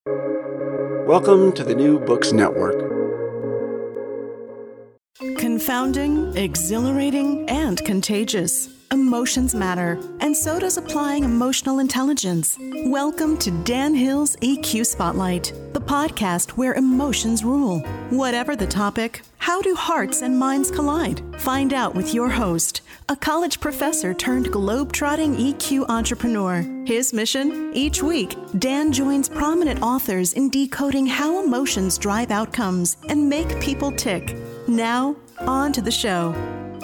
Welcome to the New Books Network. Confounding, exhilarating, and contagious. Emotions matter, and so does applying emotional intelligence. Welcome to Dan Hill's EQ Spotlight, the podcast where emotions rule. Whatever the topic, how do hearts and minds collide? Find out with your host, a college professor turned globe-trotting EQ entrepreneur. His mission? Each week, Dan joins prominent authors in decoding how emotions drive outcomes and make people tick. Now, on to the show.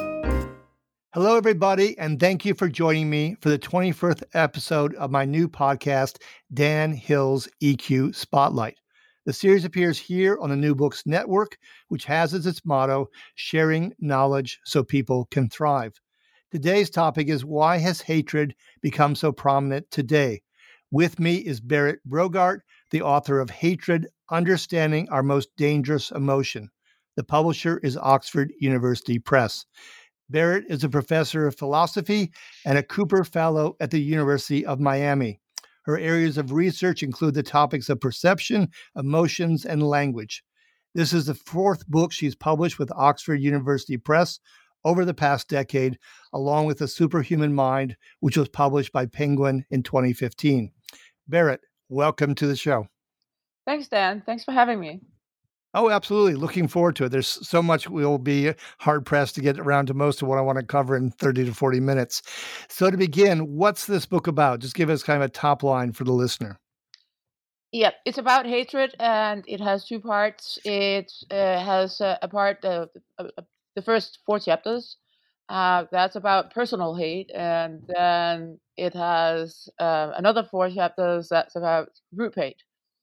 Hello, everybody, and thank you for joining me for the 21st episode of my new podcast, Dan Hill's EQ Spotlight. The series appears here on the New Books Network, which has as its motto, sharing knowledge so people can thrive. Today's topic is, why has hatred become so prominent today? With me is Berit Brogaard, the author of Hatred, Understanding Our Most Dangerous Emotion. The publisher is Oxford University Press. Berit is a professor of philosophy and a Cooper Fellow at the University of Miami. Her areas of research include the topics of perception, emotions, and language. This is the fourth book she's published with Oxford University Press over the past decade, along with The Superhuman Mind, which was published by Penguin in 2015. Berit, welcome to the show. Thanks, Dan. Thanks for having me. Oh, absolutely. Looking forward to it. There's so much we'll be hard-pressed to get around to most of what I want to cover in 30 to 40 minutes. So to begin, what's this book about? Just give us kind of a top line for the listener. Yeah, it's about hatred, and it has two parts. It has a part, the first 4 chapters, that's about personal hate, and then it has another 4 chapters that's about group hate.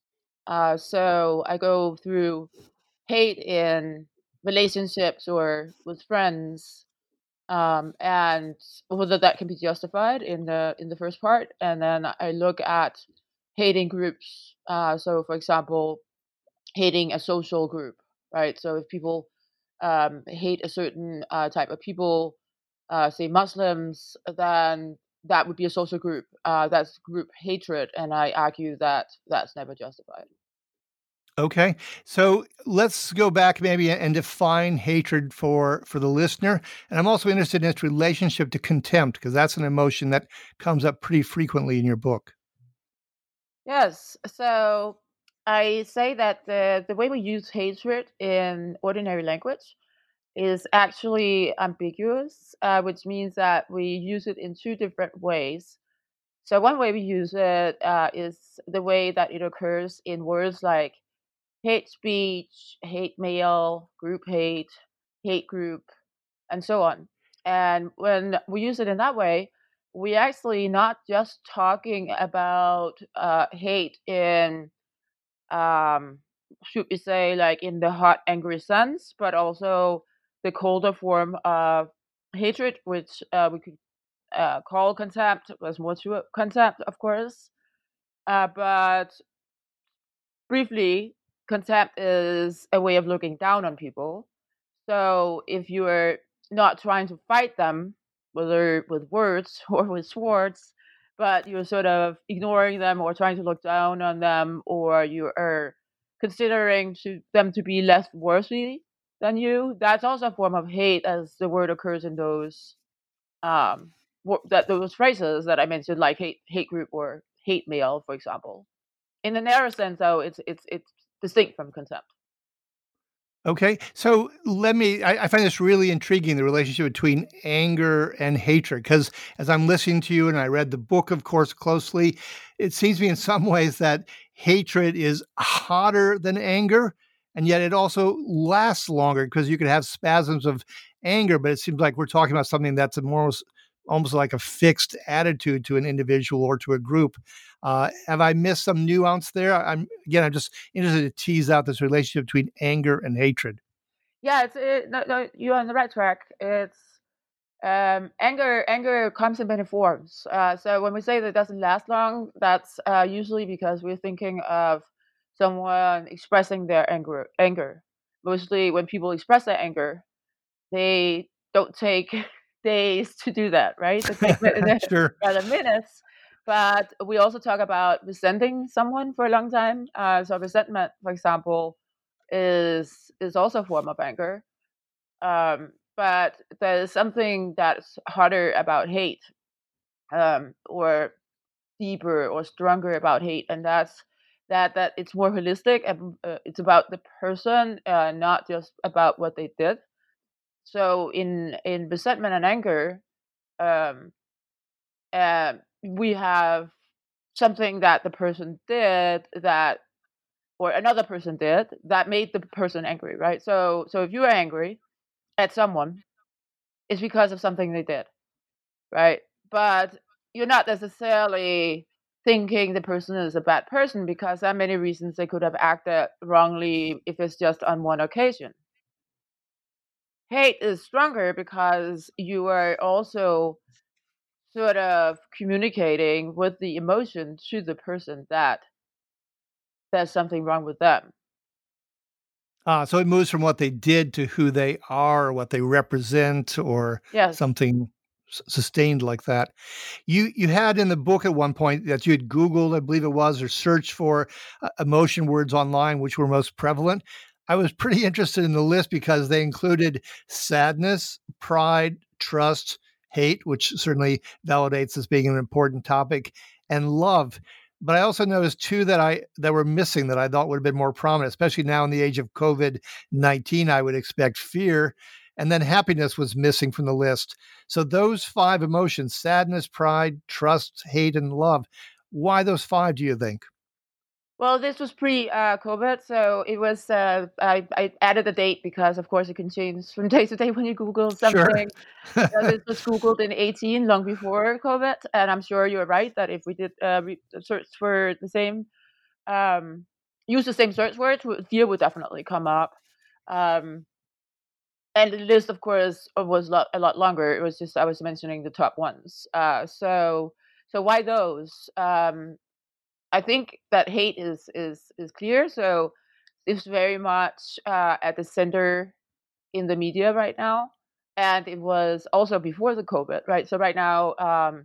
So I go through hate in relationships or with friends, and whether that can be justified in the first part, and then I look at hating groups. So, for example, hating a social group, right? So if people hate a certain type of people, say Muslims, then that would be a social group. That's group hatred, and I argue that that's never justified. Okay, so let's go back maybe and define hatred for the listener. And I'm also interested in its relationship to contempt, because that's an emotion that comes up pretty frequently in your book. Yes. So I say that the way we use hatred in ordinary language is actually ambiguous, which means that we use it in 2 different ways. So one way we use it is the way that it occurs in words like hate speech, hate mail, group hate group, and so on. And when we use it in that way, we actually not just talking about hate in, should we say, like in the hot, angry sense, but also the colder form of hatred, which we could call contempt. There's more to it. Contempt, of course. But briefly, contempt is a way of looking down on people. So if you're not trying to fight them, whether with words or with swords, but you're sort of ignoring them or trying to look down on them, or you are considering them to be less worthy than you, that's also a form of hate, as the word occurs in those those phrases that I mentioned, like hate group or hate mail, for example. In the narrow sense, though, it's distinct from contempt. Okay, so I find this really intriguing, the relationship between anger and hatred, because as I'm listening to you and I read the book, of course, closely, it seems to me in some ways that hatred is hotter than anger, and yet it also lasts longer, because you could have spasms of anger, but it seems like we're talking about something that's almost like a fixed attitude to an individual or to a group. Have I missed some nuance there? I'm just interested to tease out this relationship between anger and hatred. Yeah, no, you're on the right track. It's anger. Anger comes in many forms. So when we say that it doesn't last long, that's usually because we're thinking of someone expressing their anger. Mostly when people express their anger, they don't take days to do that, right? They take Sure. rather minutes. But we also talk about resenting someone for a long time. So resentment, for example, is also a form of anger. But there's something that's harder about hate, or deeper or stronger about hate, and that's that it's more holistic, and it's about the person, not just about what they did. So in resentment and anger, um, we have something that the person did that or another person did that made the person angry, right? So if you are angry at someone, it's because of something they did, right? But you're not necessarily thinking the person is a bad person because there are many reasons they could have acted wrongly if it's just on one occasion. Hate is stronger because you are also sort of communicating with the emotion to the person that there's something wrong with them. So it moves from what they did to who they are, what they represent, or Yes. something sustained like that. You had in the book at one point that you had Googled, I believe it was, or searched for emotion words online, which were most prevalent. I was pretty interested in the list because they included sadness, pride, trust, hate, which certainly validates as being an important topic, and love. But I also noticed two that were missing that I thought would have been more prominent, especially now in the age of COVID-19. I would expect fear, and then happiness was missing from the list. So those five emotions: sadness, pride, trust, hate, and love. Why those five, do you think? Well, this was pre-COVID, so it was. I added a date because, of course, it can change from day to day when you Google Sure. something. This was Googled in 18, long before COVID, and I'm sure you're right that if we did search for the same, use the same search words, fear would definitely come up. Um, and the list, of course, was a lot longer. It was just I was mentioning the top ones. So why those? I think that hate is clear. So it's very much at the center in the media right now, and it was also before the COVID, right? So right now,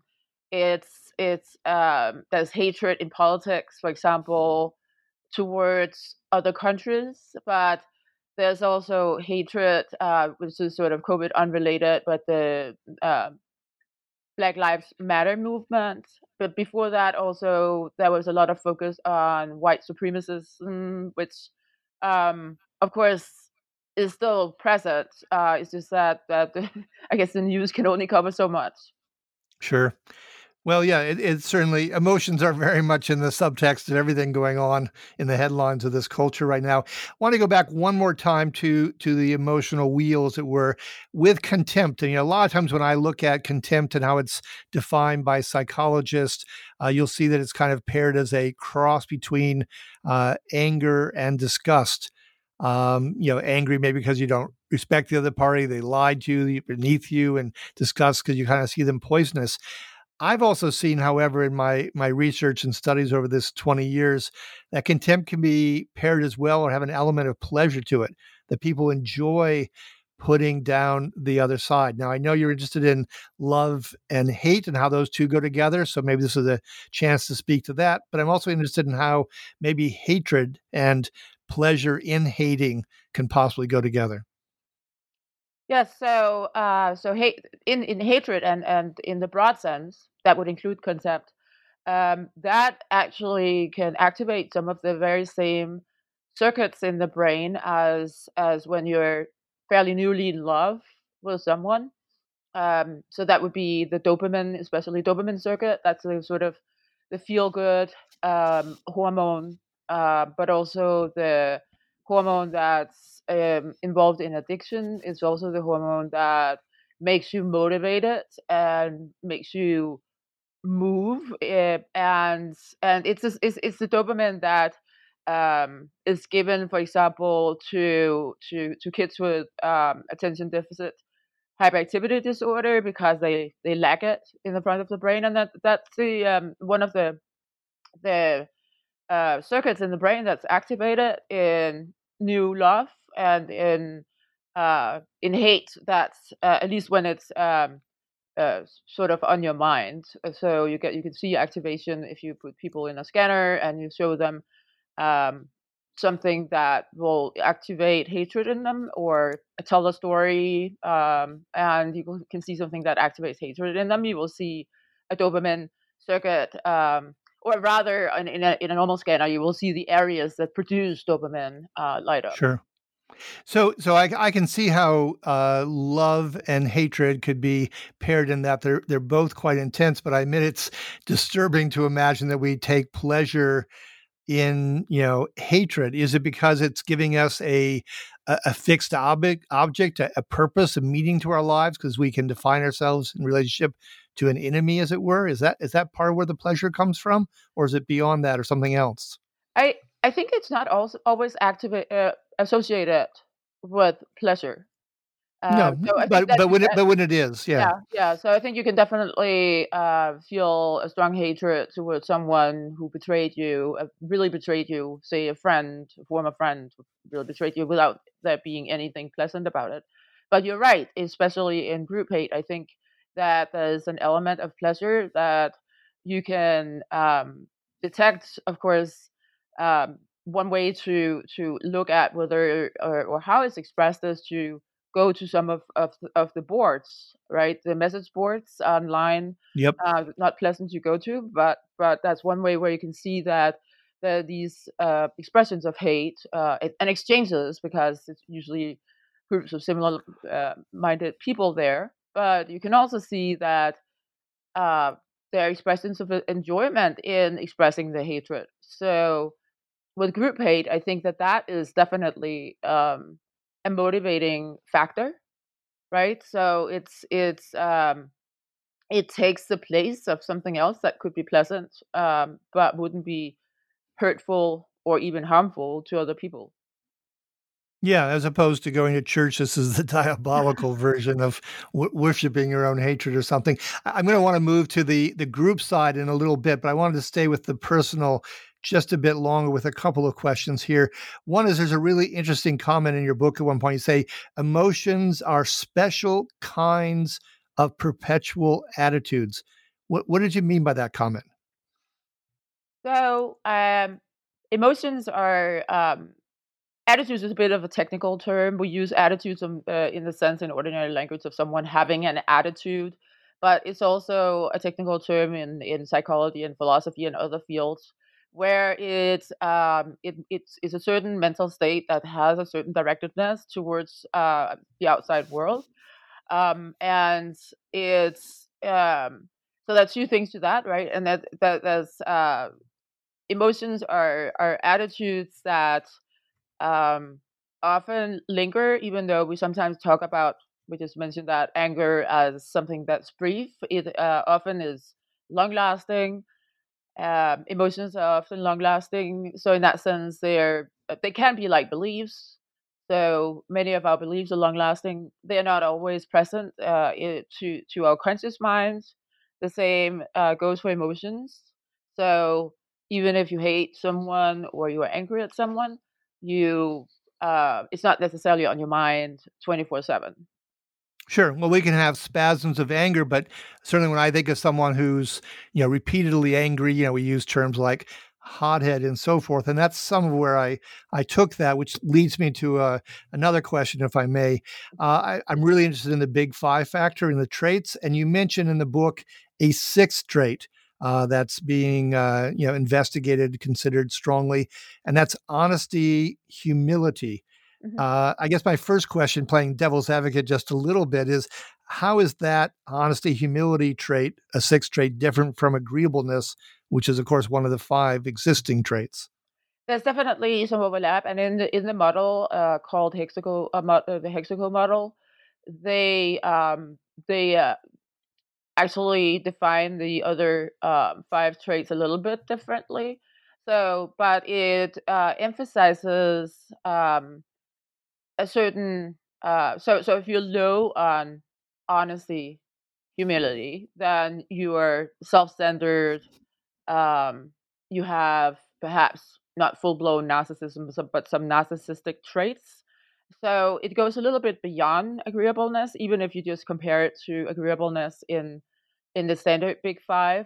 it's there's hatred in politics, for example, towards other countries, but there's also hatred, which is sort of COVID unrelated, but the Black Lives Matter movement. But before that, also there was a lot of focus on white supremacism, which, of course, is still present. It's just that I guess the news can only cover so much. Sure. Well, yeah, it certainly emotions are very much in the subtext of everything going on in the headlines of this culture right now. I want to go back one more time to the emotional wheel, as it were, with contempt. And a lot of times when I look at contempt and how it's defined by psychologists, you'll see that it's kind of paired as a cross between anger and disgust. Angry maybe because you don't respect the other party, they lied to you, they're beneath you, and disgust because you kind of see them poisonous. I've also seen, however, in my research and studies over this 20 years, that contempt can be paired as well or have an element of pleasure to it, that people enjoy putting down the other side. Now, I know you're interested in love and hate and how those two go together, so maybe this is a chance to speak to that, but I'm also interested in how maybe hatred and pleasure in hating can possibly go together. Yes, so hate in hatred and in the broad sense, that would include contempt. That actually can activate some of the very same circuits in the brain as when you're fairly newly in love with someone. So that would be the dopamine, especially dopamine circuit. That's the sort of the feel good hormone, but also the hormone that's involved in addiction is also the hormone that makes you motivated and makes you move. And it's the dopamine that is given, for example, to kids with attention deficit hyperactivity disorder because they lack it in the front of the brain, and that's the one of the circuits in the brain that's activated in new love and in hate. That's at least when it's sort of on your mind. So you can see activation if you put people in a scanner and you show them um, something that will activate hatred in them, or tell a story, and you can see something that activates hatred in them. You will see a dopamine circuit, or rather, in a normal scanner, you will see the areas that produce dopamine light up. Sure. So I can see how love and hatred could be paired in that they're both quite intense, but I admit it's disturbing to imagine that we take pleasure in hatred. Is it because it's giving us a fixed object, a purpose, a meaning to our lives, because we can define ourselves in relationship to an enemy, as it were? Is that part of where the pleasure comes from, or is it beyond that, or something else? I think it's not also always associated with pleasure. No, So I think that but when it is, yeah. yeah. So I think you can definitely feel a strong hatred towards someone who betrayed you, really betrayed you. Say a friend, a former friend, who really betrayed you without there being anything pleasant about it. But you're right, especially in group hate. I think that there's an element of pleasure that you can detect. Of course, one way to look at whether or how it's expressed is to go to some of the boards, right? The message boards online. Yep. Not pleasant to go to, but that's one way where you can see that these expressions of hate and exchanges, because it's usually groups of similar minded people there. But you can also see that uh, there are expressions of enjoyment in expressing the hatred. So with group hate, I think that is definitely a motivating factor, right? So it takes the place of something else that could be pleasant, but wouldn't be hurtful or even harmful to other people. Yeah, as opposed to going to church, this is the diabolical version of worshiping your own hatred or something. I'm going to want to move to the group side in a little bit, but I wanted to stay with the personal just a bit longer with a couple of questions here. One is, there's a really interesting comment in your book at one point. You say emotions are special kinds of perpetual attitudes. What did you mean by that comment? So emotions are attitudes is a bit of a technical term. We use attitudes in the sense in ordinary language of someone having an attitude, but it's also a technical term in psychology and philosophy and other fields, where it's a certain mental state that has a certain directedness towards the outside world, and it's so that's two things to that, right? And that there's emotions are attitudes that um, often linger, even though we sometimes talk about, we just mentioned that anger as something that's brief. It often is long lasting. Emotions are often long lasting. So in that sense, they can be like beliefs. So many of our beliefs are long lasting. They're not always present to our conscious minds. The same goes for emotions. So even if you hate someone or you are angry at someone, you it's not necessarily on your mind 24/7. Sure. Well, we can have spasms of anger, but certainly when I think of someone who's, repeatedly angry, we use terms like hothead and so forth. And that's some of where I took that, which leads me to another question, if I may. I'm really interested in the big five factor and the traits. And you mentioned in the book a sixth trait that's being, investigated, considered strongly, and that's honesty, humility. Mhm. I guess my first question, playing devil's advocate just a little bit, is how is that honesty, humility trait, a sixth trait, different from agreeableness, which is, of course, one of the five existing traits? There's definitely some overlap, and in the model called the Hexaco model, they actually define the other five traits a little bit differently. So, but it emphasizes a certain so if you're low on honesty, humility, then you are self-centered. You have perhaps not full-blown narcissism, but some narcissistic traits. So it goes a little bit beyond agreeableness, even if you just compare it to agreeableness in the standard Big Five.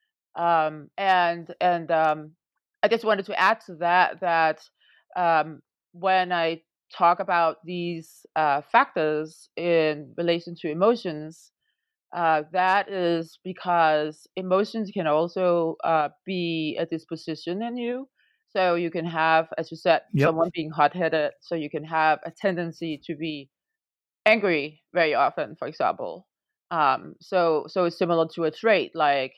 And I just wanted to add to that um, when I talk about these factors in relation to emotions, that is because emotions can also be a disposition in you. So you can have, as you said, Yep. someone being hot-headed. So you can have a tendency to be angry very often, for example. So it's similar to a trait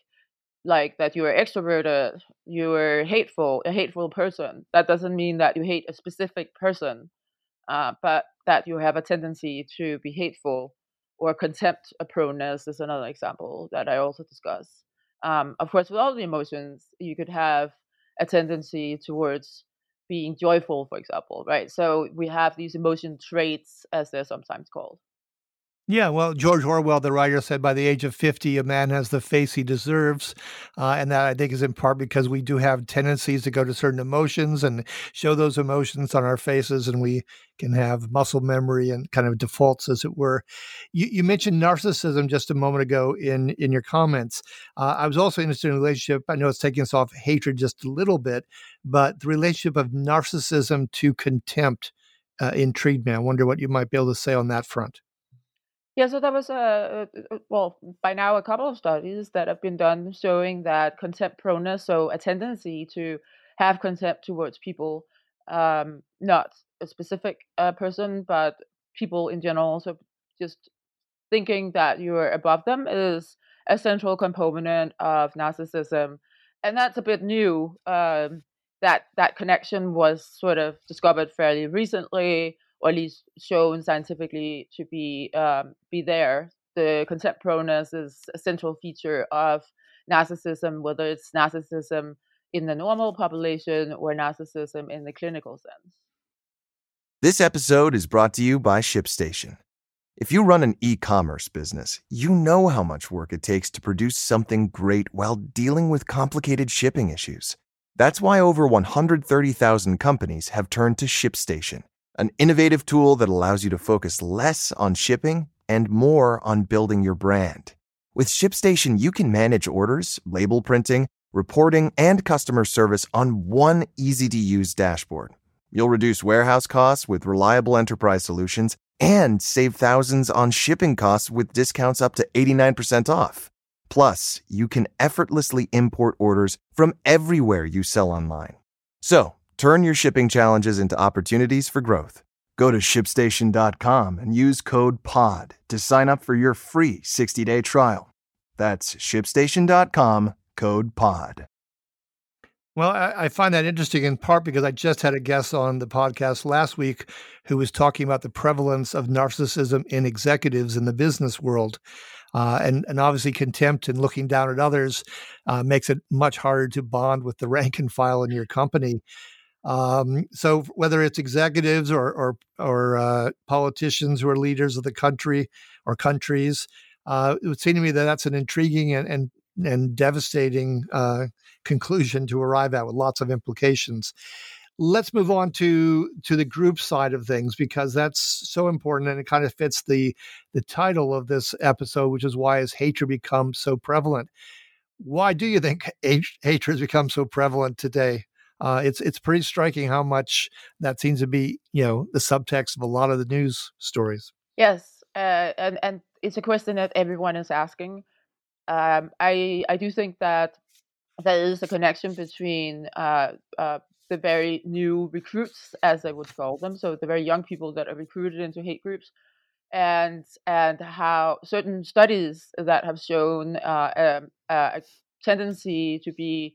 like that you are extroverted, you are a hateful person. That doesn't mean that you hate a specific person, but that you have a tendency to be hateful, or contempt proneness is another example that I also discuss. Of course, with all the emotions, you could have a tendency towards being joyful, for example, right? So we have these emotion traits, as they're sometimes called. Yeah, well, George Orwell, the writer, said by the age of 50, a man has the face he deserves. And that I think is in part because we do have tendencies to go to certain emotions and show those emotions on our faces, and we can have muscle memory and kind of defaults, as it were. You mentioned narcissism just a moment ago in your comments. I was also interested in the relationship. I know it's taking us off hatred just a little bit, but the relationship of narcissism to contempt intrigued me. I wonder what you might be able to say on that front. Yeah, so there was well, by now a couple of studies that have been done showing that contempt proneness, so a tendency to have contempt towards people, not a specific person, but people in general. So just thinking that you're above them is a central component of narcissism, and that's a bit new. That connection was sort of discovered fairly recently, or at least shown scientifically to be there. The contempt proneness is a central feature of narcissism, whether it's narcissism in the normal population or narcissism in the clinical sense. This episode is brought to you by ShipStation. If you run an e-commerce business, you know how much work it takes to produce something great while dealing with complicated shipping issues. That's why over 130,000 companies have turned to ShipStation, an innovative tool that allows you to focus less on shipping and more on building your brand. With ShipStation, you can manage orders, label printing, reporting, and customer service on one easy-to-use dashboard. You'll reduce warehouse costs with reliable enterprise solutions and save thousands on shipping costs with discounts up to 89% off. Plus, you can effortlessly import orders from everywhere you sell online. So, turn your shipping challenges into opportunities for growth. Go to ShipStation.com and use code POD to sign up for your free 60-day trial. That's ShipStation.com, code POD. Well, I find that interesting in part because I just had a guest on the podcast last week who was talking about the prevalence of narcissism in executives in the business world. And obviously contempt and looking down at others makes it much harder to bond with the rank and file in your company. So whether it's executives or politicians who are leaders of the country or countries, it would seem to me that that's an intriguing and devastating conclusion to arrive at with lots of implications. Let's move on to the group side of things, because that's so important and it kind of fits the title of this episode, which is why has hatred become so prevalent? Why do you think hatred has become so prevalent today? It's pretty striking how much that seems to be, the subtext of a lot of the news stories. Yes, and it's a question that everyone is asking. I do think that there is a connection between the very new recruits, as I would call them, so the very young people that are recruited into hate groups, and how certain studies that have shown a tendency to be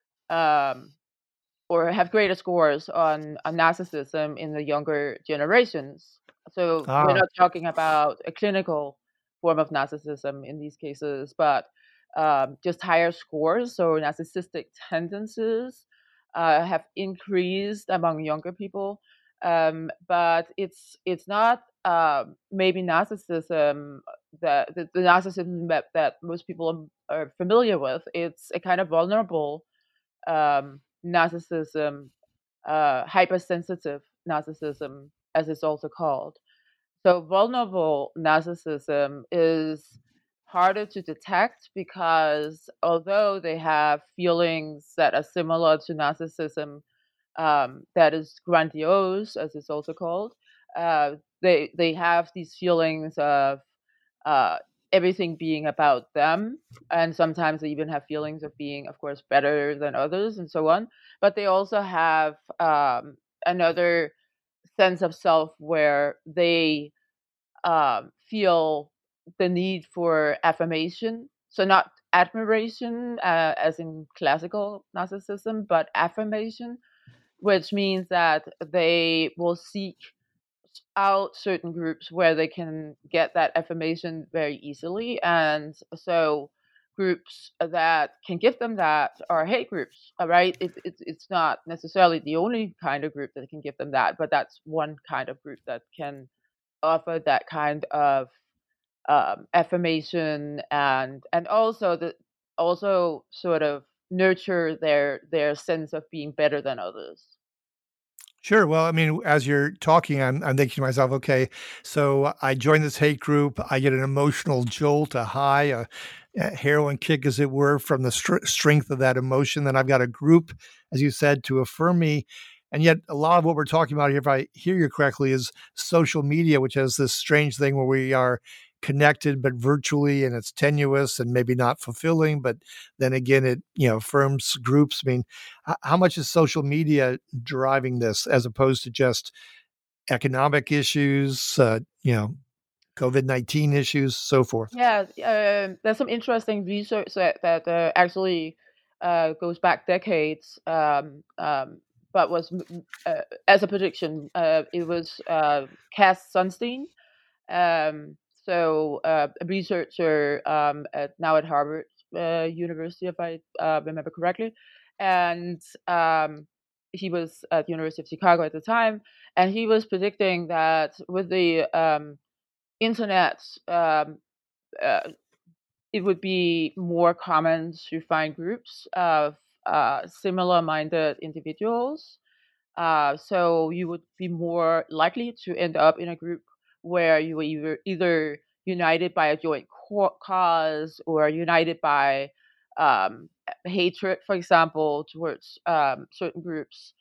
or have greater scores on narcissism in the younger generations. So we're not talking about a clinical form of narcissism in these cases, but just higher scores. So narcissistic tendencies have increased among younger people, but it's not maybe narcissism the narcissism that most people are familiar with. It's a kind of vulnerable narcissism, hypersensitive narcissism, as it's also called. So vulnerable narcissism is harder to detect because although they have feelings that are similar to narcissism, that is grandiose, as it's also called, they have these feelings of uh, everything being about them, and sometimes they even have feelings of being, of course, better than others, and so on. But they also have another sense of self where they feel the need for affirmation. So not admiration, as in classical narcissism, but affirmation, which means that they will seek out certain groups where they can get that affirmation very easily. And so groups that can give them that are hate groups, all right? It's not necessarily the only kind of group that can give them that, but that's one kind of group that can offer that kind of affirmation, and also sort of nurture their sense of being better than others. Sure. Well, I mean, as you're talking, I'm thinking to myself, okay, so I join this hate group. I get an emotional jolt, a high, a heroin kick, as it were, from the strength of that emotion. Then I've got a group, as you said, to affirm me. And yet, a lot of what we're talking about here, if I hear you correctly, is social media, which has this strange thing where we are connected but virtually, and it's tenuous and maybe not fulfilling. But then again, it affirms groups. I mean, how much is social media driving this, as opposed to just economic issues, COVID-19 issues, so forth? Yeah, there's some interesting research that actually goes back decades, but was as a prediction. It was Cass Sunstein, a researcher now at Harvard University, if I remember correctly, and he was at the University of Chicago at the time, and he was predicting that with the internet, uh, it would be more common to find groups of similar-minded individuals. So you would be more likely to end up in a group where you were either united by a joint cause or united by hatred, for example, towards certain groups.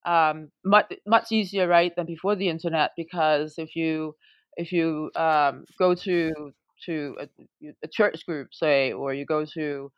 Much easier, right, than before the internet, because if you go to a church group, say, or you go to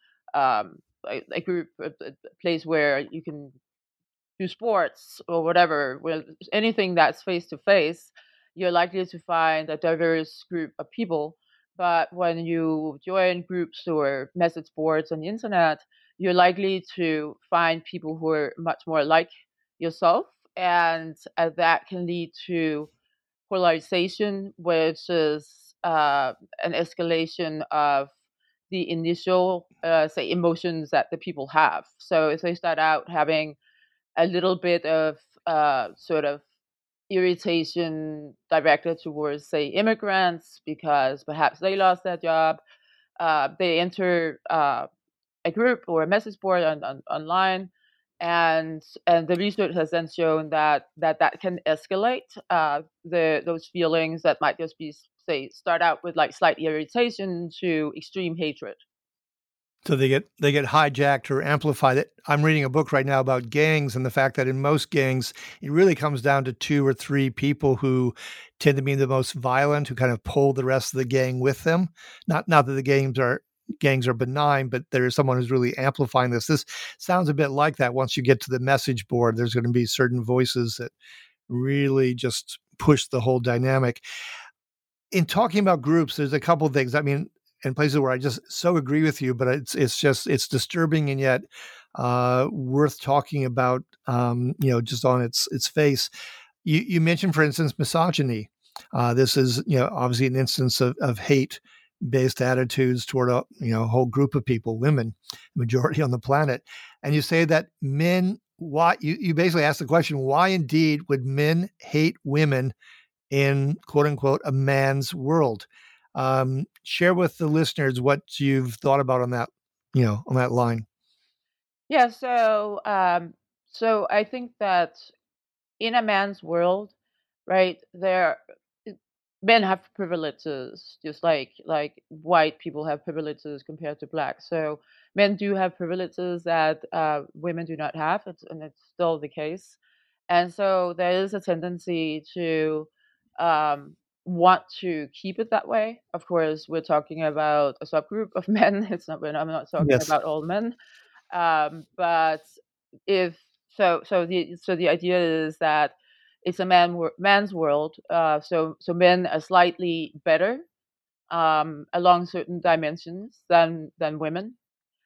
a group, a place where you can do sports or whatever, well, anything that's face to face, you're likely to find a diverse group of people. But when you join groups or message boards on the internet, you're likely to find people who are much more like yourself, and that can lead to polarization, which is an escalation of the initial, say, emotions that the people have. So if they start out having a little bit of sort of irritation directed towards, say, immigrants because perhaps they lost their job, they enter a group or a message board online, and the research has then shown that can escalate those feelings that might just be, say, start out with like slight irritation to extreme hatred. So they get hijacked or amplified. It. I'm reading a book right now about gangs and the fact that in most gangs, it really comes down to 2 or 3 people who tend to be the most violent, who kind of pull the rest of the gang with them. Not that the gangs are benign, but there is someone who's really amplifying this. This sounds a bit like that. Once you get to the message board, there's going to be certain voices that really just push the whole dynamic. In talking about groups, there's a couple of things. I mean, in places where I just so agree with you, but it's disturbing and yet worth talking about. Just on its face. You mentioned, for instance, misogyny. This is obviously an instance of hate-based attitudes toward a whole group of people, women, majority on the planet, and you say that men. Why you basically ask the question: why indeed would men hate women in quote unquote a man's world? Share with the listeners what you've thought about on that, on that line. Yeah, so I think that in a man's world, right? Men have privileges, just like white people have privileges compared to black. So men do have privileges that women do not have, and it's still the case. And so there is a tendency to um, want to keep it that way. Of course, we're talking about a subgroup of men. I'm not talking Yes. about all men. But if the idea is that it's a man's world. So men are slightly better along certain dimensions than women,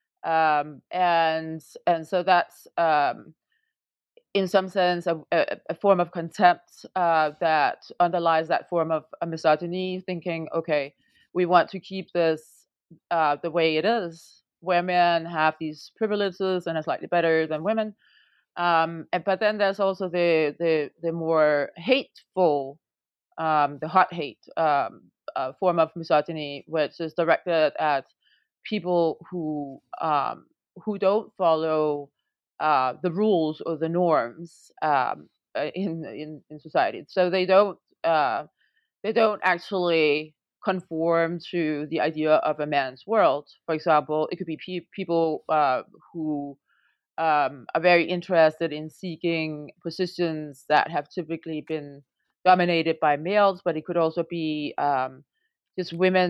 and so that's in some sense a form of contempt that underlies that form of misogyny, thinking, okay, we want to keep this the way it is, where men have these privileges and are slightly better than women. But then there's also the more hateful, the hot hate form of misogyny, which is directed at people who don't follow the rules or the norms in society. So they don't actually conform to the idea of a man's world. For example, it could be people who are very interested in seeking positions that have typically been dominated by males, but it could also be just women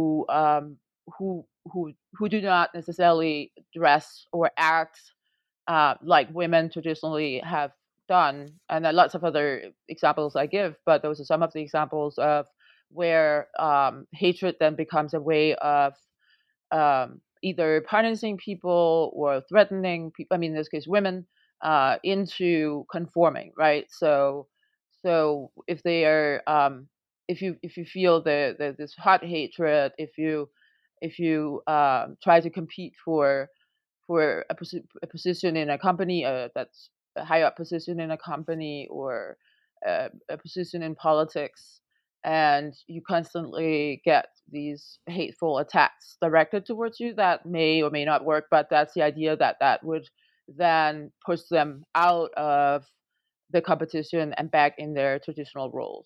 who do not necessarily dress or act like women traditionally have done. And there are lots of other examples I give, but those are some of the examples of where hatred then becomes a way of either punishing people or threatening people. I mean, in this case, women into conforming, right? So if they are, if you feel this hot hatred, if you try to compete for a position in a company that's a high up position in a company, or a position in politics, and you constantly get these hateful attacks directed towards you, that may or may not work, but that's the idea, that would then push them out of the competition and back in their traditional roles.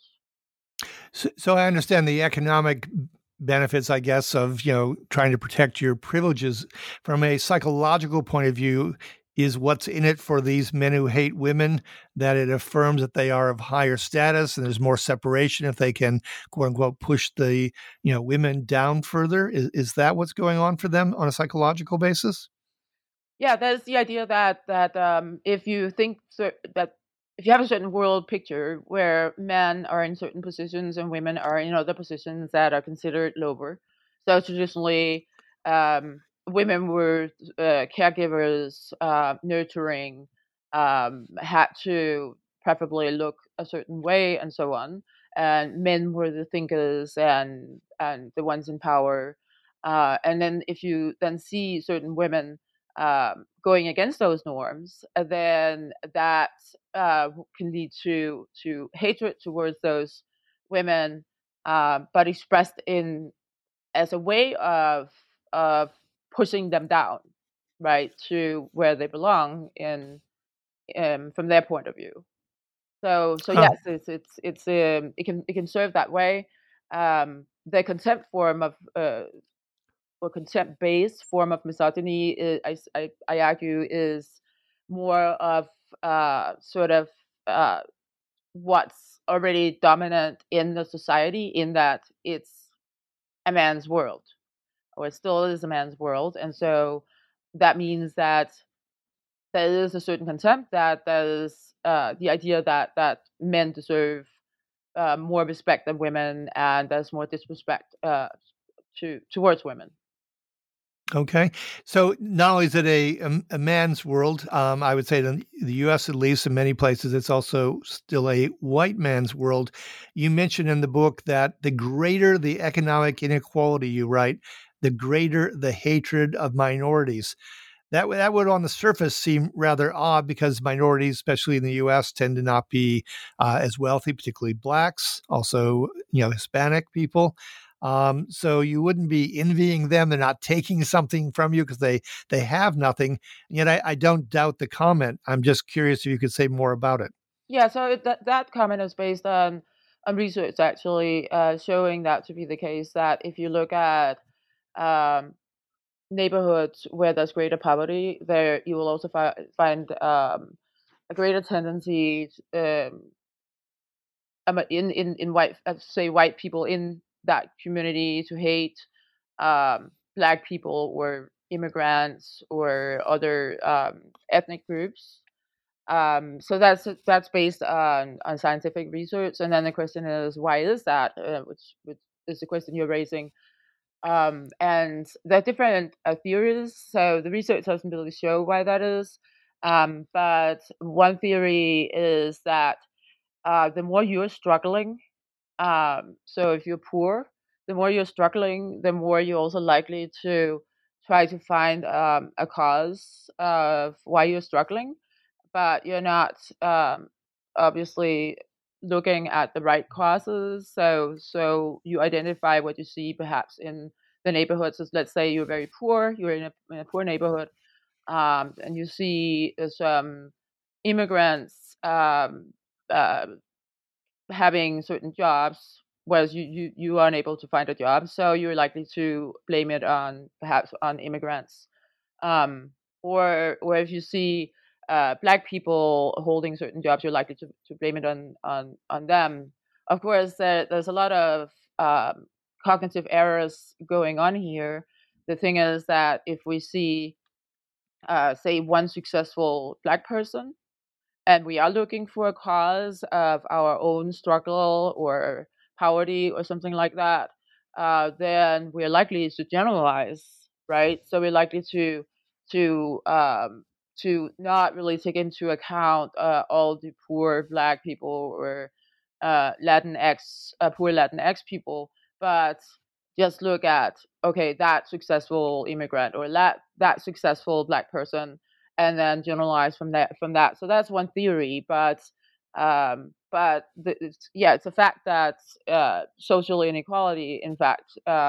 So I understand the economic benefits, I guess, of, trying to protect your privileges. From a psychological point of view, is what's in it for these men who hate women that it affirms that they are of higher status and there's more separation if they can, quote unquote, push the, women down further? Is that what's going on for them on a psychological basis? Yeah, that's the idea that if you think that if you have a certain world picture where men are in certain positions and women are in other positions that are considered lower. So traditionally, women were caregivers, nurturing, had to preferably look a certain way, and so on. And men were the thinkers and the ones in power. And then if you then see certain women going against those norms, then that can lead to hatred towards those women, but expressed in as a way of pushing them down, right, to where they belong in from their point of view. So yes, it can serve that way. The contempt form of or contempt-based form of misogyny, I argue, is more of sort of what's already dominant in the society, in that it's a man's world, or it still is a man's world. And so that means that there is a certain contempt, that there is the idea that men deserve more respect than women, and there's more disrespect towards women. Okay. So not only is it a man's world, I would say in the U.S., at least, in many places, it's also still a white man's world. You mentioned in the book that the greater the economic inequality, you write, the greater the hatred of minorities. That would on the surface seem rather odd, because minorities, especially in the U.S., tend to not be as wealthy, particularly blacks, also, Hispanic people. So you wouldn't be envying them. They're not taking something from you because they have nothing. Yet I don't doubt the comment. I'm just curious if you could say more about it. Yeah, so that comment is based on research actually showing that to be the case. That if you look at um, neighborhoods where there's greater poverty, there you will also find a greater tendency in white say white people in that community to hate black people or immigrants or other ethnic groups. So that's based on scientific research, and then the question is why is that, which is the question you're raising. And there are different theories, so the research doesn't really show why that is. But one theory is that the more you're struggling, so if you're poor, the more you're struggling, the more you're also likely to try to find a cause of why you're struggling, but you're not obviously looking at the right causes. So you identify what you see perhaps in the neighborhood. So let's say you're very poor, you're in a poor neighborhood, and you see some immigrants uh, having certain jobs, whereas you are unable to find a job, so you're likely to blame it on perhaps on immigrants, um, or if you see black people holding certain jobs, you're likely to blame it on them. Of course, there's a lot of cognitive errors going on here. The thing is that if we see, say, one successful black person, and we are looking for a cause of our own struggle or poverty or something like that, then we're likely to generalize, right? So we're likely to um, to not really take into account all the poor Black people or poor Latinx people, but just look at, okay, that successful immigrant or that successful Black person, and then generalize from that. So that's one theory, it's a fact that social inequality, in fact,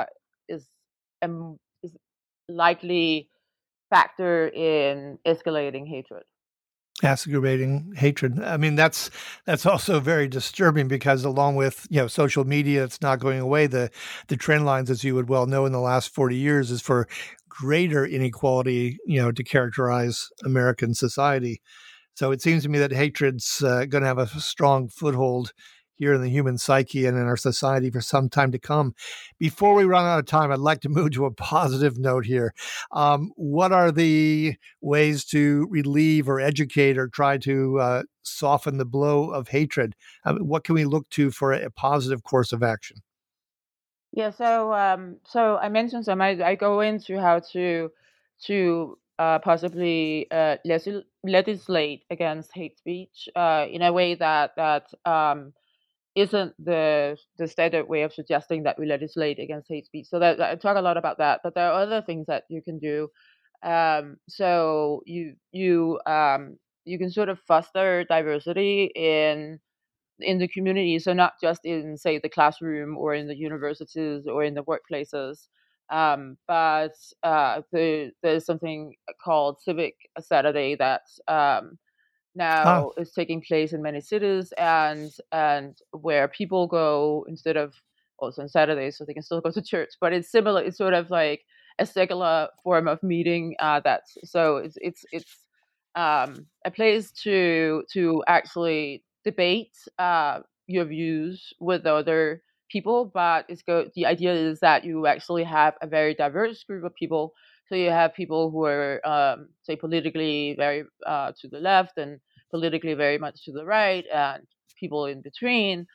is likely factor in escalating hatred. Exacerbating hatred. I mean, that's also very disturbing because along with, social media, it's not going away. The trend lines, as you would well know, in the last 40 years is for greater inequality, to characterize American society. So it seems to me that hatred's going to have a strong foothold here in the human psyche and in our society for some time to come. Before we run out of time, I'd like to move to a positive note here. What are the ways to relieve or educate or try to soften the blow of hatred? What can we look to for a positive course of action? Yeah, so I mentioned some. I go into how to possibly legislate against hate speech in a way that isn't the standard way of suggesting that we legislate against hate speech. So that I talk a lot about that, but there are other things that you can do. So you can sort of foster diversity in the community. So not just in, say, the classroom or in the universities or in the workplaces, but there's something called Civic Saturday that Ah, now is taking place in many cities, and where people go instead of also on Saturdays, so they can still go to church. But it's similar. It's sort of like a secular form of meeting. That's so it's a place to actually debate your views with other people. But the idea is that you actually have a very diverse group of people. So you have people who are, say, politically very to the left, and politically very much to the right, and people in between.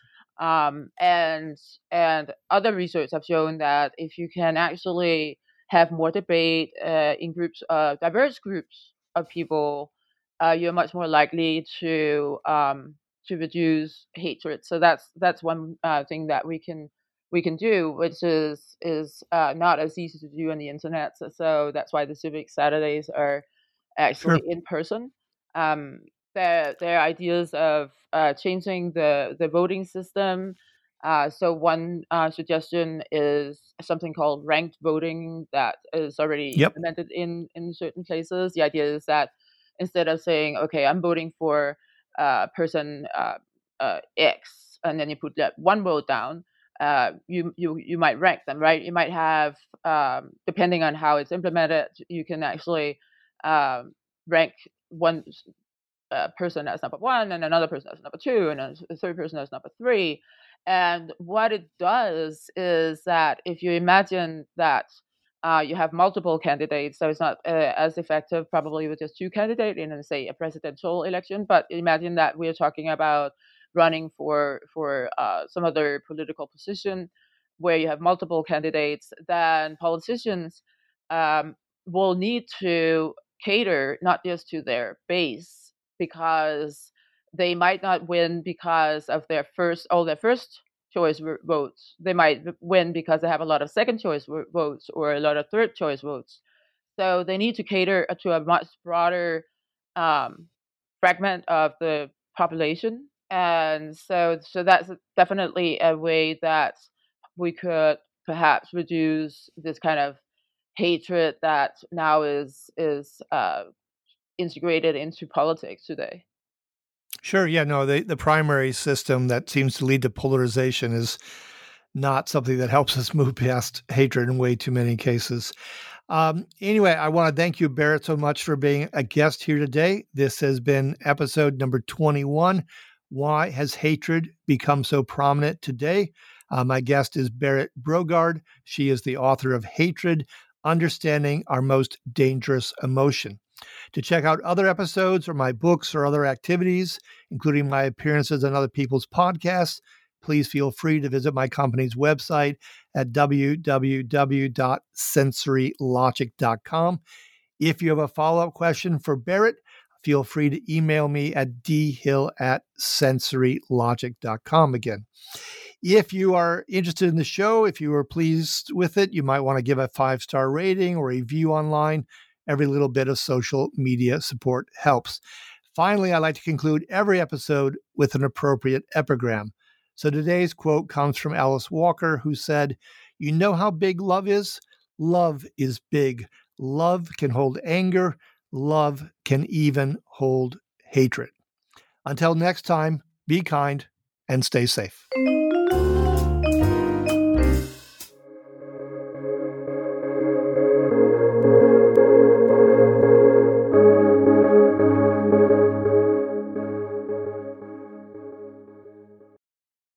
And other research have shown that if you can actually have more debate in groups, diverse groups of people, you're much more likely to reduce hatred. So that's one thing that we can do, which is not as easy to do on the internet. So that's why the Civic Saturdays are actually sure. in person. Um, there are ideas of changing the voting system. So one suggestion is something called ranked voting that is already Yep. implemented in certain places. The idea is that instead of saying, okay, I'm voting for person X, and then you put that one vote down, you might rank them, right? You might have, depending on how it's implemented, you can actually rank one person as number one, and another person as number two, and a third person as number three. And what it does is that if you imagine that you have multiple candidates, so it's not as effective probably with just two candidates in, say, a presidential election. But imagine that we're talking about running for some other political position where you have multiple candidates. Then politicians will need to cater not just to their base, because they might not win because of their first choice votes. They might win because they have a lot of second choice votes or a lot of third choice votes. So they need to cater to a much broader fragment of the population. And so that's definitely a way that we could perhaps reduce this kind of hatred that now is integrated into politics today. Sure. Yeah, no, the primary system that seems to lead to polarization is not something that helps us move past hatred in way too many cases. Anyway, I want to thank you, Berit, so much for being a guest here today. This has been episode number 21. Why has hatred become so prominent today? My guest is Berit Brogaard. She is the author of Hatred, Understanding Our Most Dangerous Emotion. To check out other episodes or my books or other activities, including my appearances on other people's podcasts, please feel free to visit my company's website at www.sensorylogic.com. If you have a follow-up question for Berit, feel free to email me at dhill@sensorylogic.com again. If you are interested in the show, if you are pleased with it, you might want to give a 5-star rating or a review online. Every little bit of social media support helps. Finally, I like to conclude every episode with an appropriate epigram. So today's quote comes from Alice Walker, who said, "You know how big love is? Love is big. Love can hold anger. Love can even hold hatred." Until next time, be kind and stay safe.